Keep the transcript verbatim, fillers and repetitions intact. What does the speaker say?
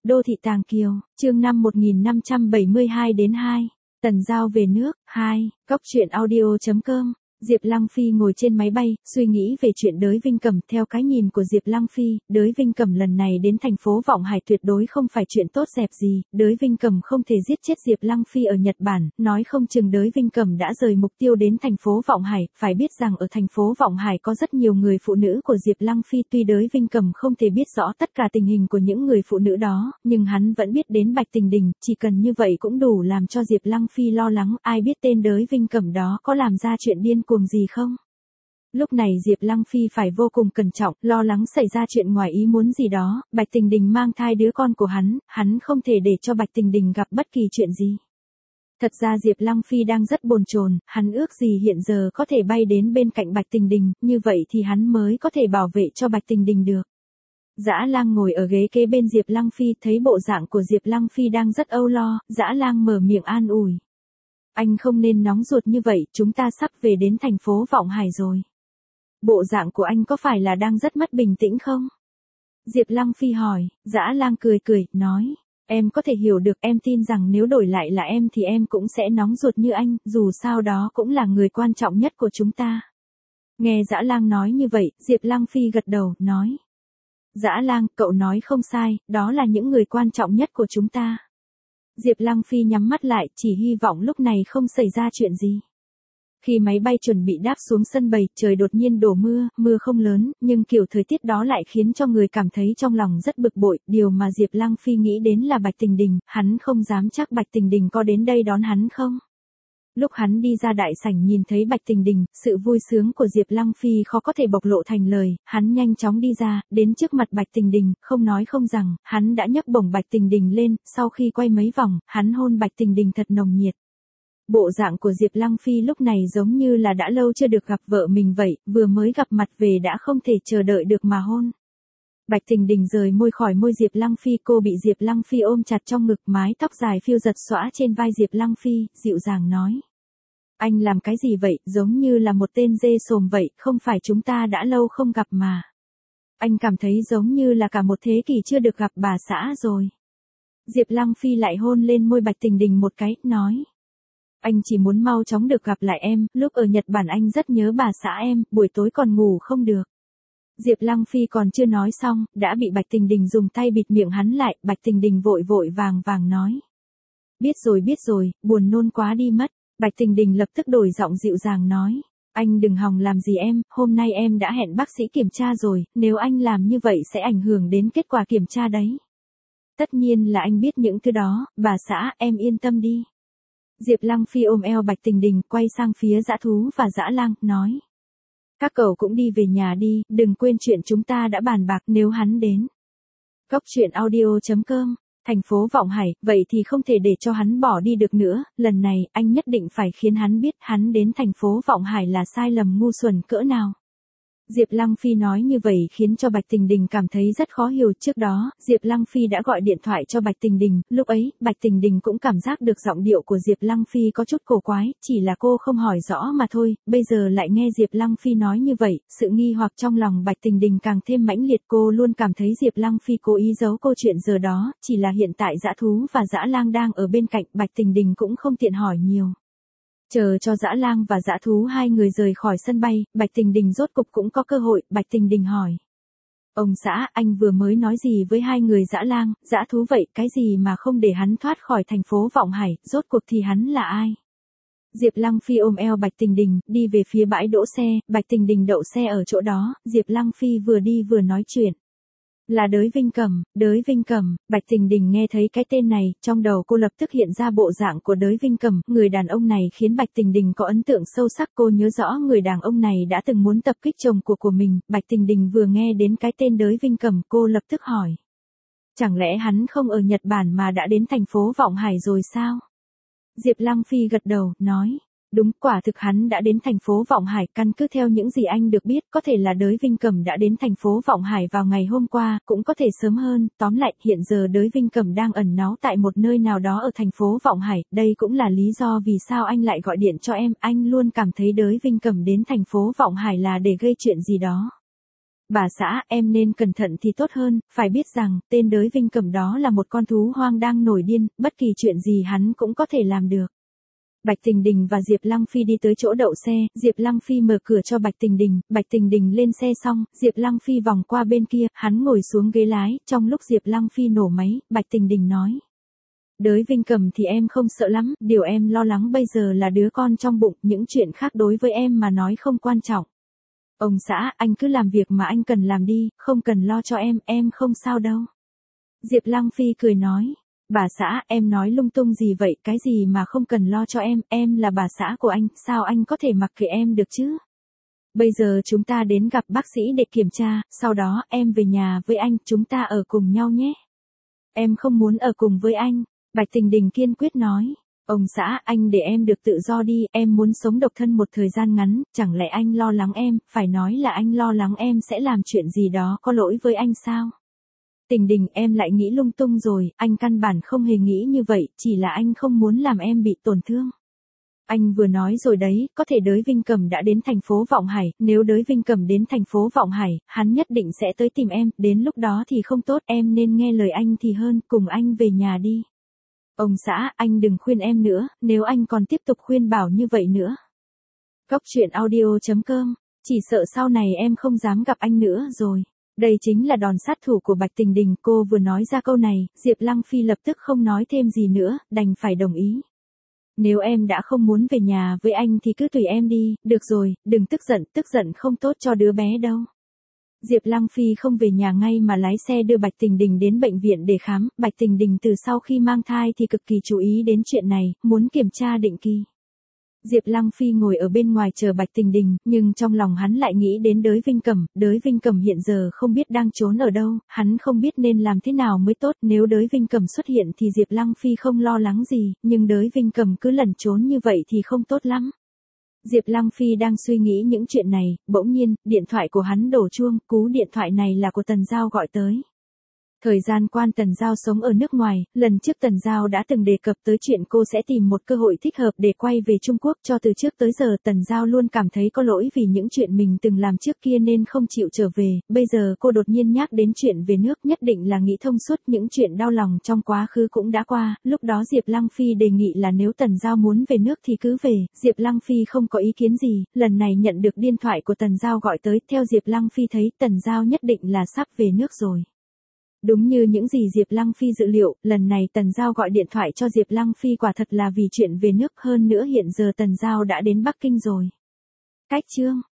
Đô thị Tàng Kiều, chương năm một nghìn năm trăm bảy mươi hai đến hai. Tần Giao về nước, hai. Cóc truyện audio chấm com. Diệp Lăng Phi ngồi trên máy bay, suy nghĩ về chuyện Đới Vinh Cẩm. Theo cái nhìn của Diệp Lăng Phi, Đới Vinh Cẩm lần này đến thành phố Vọng Hải tuyệt đối không phải chuyện tốt đẹp gì. Đới Vinh Cẩm không thể giết chết Diệp Lăng Phi ở Nhật Bản, nói không chừng Đới Vinh Cẩm đã rời mục tiêu đến thành phố Vọng Hải. Phải biết rằng ở thành phố Vọng Hải có rất nhiều người phụ nữ của Diệp Lăng Phi. Tuy Đới Vinh Cẩm không thể biết rõ tất cả tình hình của những người phụ nữ đó, nhưng hắn vẫn biết đến Bạch Tình Đình. Chỉ cần như vậy cũng đủ làm cho Diệp Lăng Phi lo lắng. Ai biết tên Đới Vinh Cẩm đó có làm ra chuyện điên cuồng gì không? Lúc này Diệp Lăng Phi phải vô cùng cẩn trọng, lo lắng xảy ra chuyện ngoài ý muốn gì đó. Bạch Tình Đình mang thai đứa con của hắn, hắn không thể để cho Bạch Tình Đình gặp bất kỳ chuyện gì. Thật ra Diệp Lăng Phi đang rất bồn chồn, hắn ước gì hiện giờ có thể bay đến bên cạnh Bạch Tình Đình, như vậy thì hắn mới có thể bảo vệ cho Bạch Tình Đình được. Dã Lang ngồi ở ghế kế bên Diệp Lăng Phi, thấy bộ dạng của Diệp Lăng Phi đang rất âu lo, Dã Lang mở miệng an ủi. Anh không nên nóng ruột như vậy, chúng ta sắp về đến thành phố Vọng Hải rồi. Bộ dạng của anh có phải là đang rất mất bình tĩnh không? Diệp Lăng Phi hỏi. Dã Lang cười cười, nói. Em có thể hiểu được, em tin rằng nếu đổi lại là em thì em cũng sẽ nóng ruột như anh, dù sao đó cũng là người quan trọng nhất của chúng ta. Nghe Dã Lang nói như vậy, Diệp Lăng Phi gật đầu, nói. Dã Lang, cậu nói không sai, đó là những người quan trọng nhất của chúng ta. Diệp Lăng Phi nhắm mắt lại, chỉ hy vọng lúc này không xảy ra chuyện gì. Khi máy bay chuẩn bị đáp xuống sân bay, trời đột nhiên đổ mưa, mưa không lớn, nhưng kiểu thời tiết đó lại khiến cho người cảm thấy trong lòng rất bực bội. Điều mà Diệp Lăng Phi nghĩ đến là Bạch Tình Đình, hắn không dám chắc Bạch Tình Đình có đến đây đón hắn không. Lúc hắn đi ra đại sảnh nhìn thấy Bạch Tình Đình, sự vui sướng của Diệp Lăng Phi khó có thể bộc lộ thành lời, hắn nhanh chóng đi ra, đến trước mặt Bạch Tình Đình, không nói không rằng, hắn đã nhấc bổng Bạch Tình Đình lên, sau khi quay mấy vòng, hắn hôn Bạch Tình Đình thật nồng nhiệt. Bộ dạng của Diệp Lăng Phi lúc này giống như là đã lâu chưa được gặp vợ mình vậy, vừa mới gặp mặt về đã không thể chờ đợi được mà hôn. Bạch Tình Đình rời môi khỏi môi Diệp Lăng Phi, cô bị Diệp Lăng Phi ôm chặt trong ngực, mái tóc dài phiêu giật xõa trên vai Diệp Lăng Phi, dịu dàng nói. Anh làm cái gì vậy, giống như là một tên dê sồm vậy, không phải chúng ta đã lâu không gặp mà. Anh cảm thấy giống như là cả một thế kỷ chưa được gặp bà xã rồi. Diệp Lăng Phi lại hôn lên môi Bạch Tình Đình một cái, nói. Anh chỉ muốn mau chóng được gặp lại em, lúc ở Nhật Bản anh rất nhớ bà xã em, buổi tối còn ngủ không được. Diệp Lăng Phi còn chưa nói xong, đã bị Bạch Tình Đình dùng tay bịt miệng hắn lại, Bạch Tình Đình vội vội vàng vàng nói. Biết rồi biết rồi, buồn nôn quá đi mất. Bạch Tình Đình lập tức đổi giọng dịu dàng nói. Anh đừng hòng làm gì em, hôm nay em đã hẹn bác sĩ kiểm tra rồi, nếu anh làm như vậy sẽ ảnh hưởng đến kết quả kiểm tra đấy. Tất nhiên là anh biết những thứ đó, bà xã, em yên tâm đi. Diệp Lăng Phi ôm eo Bạch Tình Đình, quay sang phía Dã Thú và Dã Lang, nói. Các cậu cũng đi về nhà đi, đừng quên chuyện chúng ta đã bàn bạc nếu hắn đến. Cóc truyện audio chấm com. Thành phố Vọng Hải, vậy thì không thể để cho hắn bỏ đi được nữa, lần này, anh nhất định phải khiến hắn biết hắn đến thành phố Vọng Hải là sai lầm ngu xuẩn cỡ nào. Diệp Lăng Phi nói như vậy khiến cho Bạch Tình Đình cảm thấy rất khó hiểu. Trước đó, Diệp Lăng Phi đã gọi điện thoại cho Bạch Tình Đình, lúc ấy, Bạch Tình Đình cũng cảm giác được giọng điệu của Diệp Lăng Phi có chút cổ quái, chỉ là cô không hỏi rõ mà thôi, bây giờ lại nghe Diệp Lăng Phi nói như vậy, sự nghi hoặc trong lòng Bạch Tình Đình càng thêm mãnh liệt. Cô luôn cảm thấy Diệp Lăng Phi cố ý giấu câu chuyện giờ đó, chỉ là hiện tại Dã Thú và Dã Lang đang ở bên cạnh, Bạch Tình Đình cũng không tiện hỏi nhiều. Chờ cho Dã Lang và Dã Thú hai người rời khỏi sân bay, Bạch Tình Đình rốt cục cũng có cơ hội. Bạch Tình Đình hỏi. Ông xã, anh vừa mới nói gì với hai người Dã Lang, Dã Thú vậy, cái gì mà không để hắn thoát khỏi thành phố Vọng Hải, rốt cuộc thì hắn là ai? Diệp Lăng Phi ôm eo Bạch Tình Đình, đi về phía bãi đỗ xe, Bạch Tình Đình đậu xe ở chỗ đó, Diệp Lăng Phi vừa đi vừa nói chuyện. Là Đới Vinh Cẩm, Đới Vinh Cẩm. Bạch Tình Đình nghe thấy cái tên này, trong đầu cô lập tức hiện ra bộ dạng của Đới Vinh Cẩm, người đàn ông này khiến Bạch Tình Đình có ấn tượng sâu sắc. Cô nhớ rõ người đàn ông này đã từng muốn tập kích chồng của của mình. Bạch Tình Đình vừa nghe đến cái tên Đới Vinh Cẩm, cô lập tức hỏi. Chẳng lẽ hắn không ở Nhật Bản mà đã đến thành phố Vọng Hải rồi sao? Diệp Lăng Phi gật đầu, nói. Đúng, quả thực hắn đã đến thành phố Vọng Hải, căn cứ theo những gì anh được biết, có thể là Đới Vinh Cẩm đã đến thành phố Vọng Hải vào ngày hôm qua, cũng có thể sớm hơn, tóm lại, hiện giờ Đới Vinh Cẩm đang ẩn náu tại một nơi nào đó ở thành phố Vọng Hải, đây cũng là lý do vì sao anh lại gọi điện cho em, anh luôn cảm thấy Đới Vinh Cẩm đến thành phố Vọng Hải là để gây chuyện gì đó. Bà xã, em nên cẩn thận thì tốt hơn, phải biết rằng, tên đới Vinh Cẩm đó là một con thú hoang đang nổi điên, bất kỳ chuyện gì hắn cũng có thể làm được. Bạch Tình Đình và Diệp Lăng Phi đi tới chỗ đậu xe, Diệp Lăng Phi mở cửa cho Bạch Tình Đình, Bạch Tình Đình lên xe xong, Diệp Lăng Phi vòng qua bên kia, hắn ngồi xuống ghế lái, trong lúc Diệp Lăng Phi nổ máy, Bạch Tình Đình nói. Đới Vinh Cẩm thì em không sợ lắm, điều em lo lắng bây giờ là đứa con trong bụng, những chuyện khác đối với em mà nói không quan trọng. Ông xã, anh cứ làm việc mà anh cần làm đi, không cần lo cho em, em không sao đâu. Diệp Lăng Phi cười nói. Bà xã, em nói lung tung gì vậy, cái gì mà không cần lo cho em, em là bà xã của anh, sao anh có thể mặc kệ em được chứ? Bây giờ chúng ta đến gặp bác sĩ để kiểm tra, sau đó em về nhà với anh, chúng ta ở cùng nhau nhé. Em không muốn ở cùng với anh, Bạch Tình Đình kiên quyết nói. Ông xã, anh để em được tự do đi, em muốn sống độc thân một thời gian ngắn, chẳng lẽ anh lo lắng em, phải nói là anh lo lắng em sẽ làm chuyện gì đó có lỗi với anh sao? Tình Đình, em lại nghĩ lung tung rồi, anh căn bản không hề nghĩ như vậy, chỉ là anh không muốn làm em bị tổn thương. Anh vừa nói rồi đấy, có thể đới Vinh Cẩm đã đến thành phố Vọng Hải, nếu đới Vinh Cẩm đến thành phố Vọng Hải, hắn nhất định sẽ tới tìm em, đến lúc đó thì không tốt, em nên nghe lời anh thì hơn, cùng anh về nhà đi. Ông xã, anh đừng khuyên em nữa, nếu anh còn tiếp tục khuyên bảo như vậy nữa. Cóc truyện audio chấm com, chỉ sợ sau này em không dám gặp anh nữa rồi. Đây chính là đòn sát thủ của Bạch Tình Đình, cô vừa nói ra câu này, Diệp Lăng Phi lập tức không nói thêm gì nữa, đành phải đồng ý. Nếu em đã không muốn về nhà với anh thì cứ tùy em đi, được rồi, đừng tức giận, tức giận không tốt cho đứa bé đâu. Diệp Lăng Phi không về nhà ngay mà lái xe đưa Bạch Tình Đình đến bệnh viện để khám, Bạch Tình Đình từ sau khi mang thai thì cực kỳ chú ý đến chuyện này, muốn kiểm tra định kỳ. Diệp Lăng Phi ngồi ở bên ngoài chờ Bạch Tình Đình, nhưng trong lòng hắn lại nghĩ đến đới Vinh Cẩm, đới Vinh Cẩm hiện giờ không biết đang trốn ở đâu, hắn không biết nên làm thế nào mới tốt, nếu đới Vinh Cẩm xuất hiện thì Diệp Lăng Phi không lo lắng gì, nhưng đới Vinh Cẩm cứ lẩn trốn như vậy thì không tốt lắm. Diệp Lăng Phi đang suy nghĩ những chuyện này, bỗng nhiên, điện thoại của hắn đổ chuông, cú điện thoại này là của Tần Giao gọi tới. Thời gian quan Tần Giao sống ở nước ngoài, lần trước Tần Giao đã từng đề cập tới chuyện cô sẽ tìm một cơ hội thích hợp để quay về Trung Quốc, cho từ trước tới giờ Tần Giao luôn cảm thấy có lỗi vì những chuyện mình từng làm trước kia nên không chịu trở về, bây giờ cô đột nhiên nhắc đến chuyện về nước, nhất định là nghĩ thông suốt, những chuyện đau lòng trong quá khứ cũng đã qua, lúc đó Diệp Lăng Phi đề nghị là nếu Tần Giao muốn về nước thì cứ về, Diệp Lăng Phi không có ý kiến gì, lần này nhận được điện thoại của Tần Giao gọi tới, theo Diệp Lăng Phi thấy Tần Giao nhất định là sắp về nước rồi. Đúng như những gì Diệp Lăng Phi dự liệu, lần này Tần Giao gọi điện thoại cho Diệp Lăng Phi quả thật là vì chuyện về nước, hơn nữa hiện giờ Tần Giao đã đến Bắc Kinh rồi. Cách chương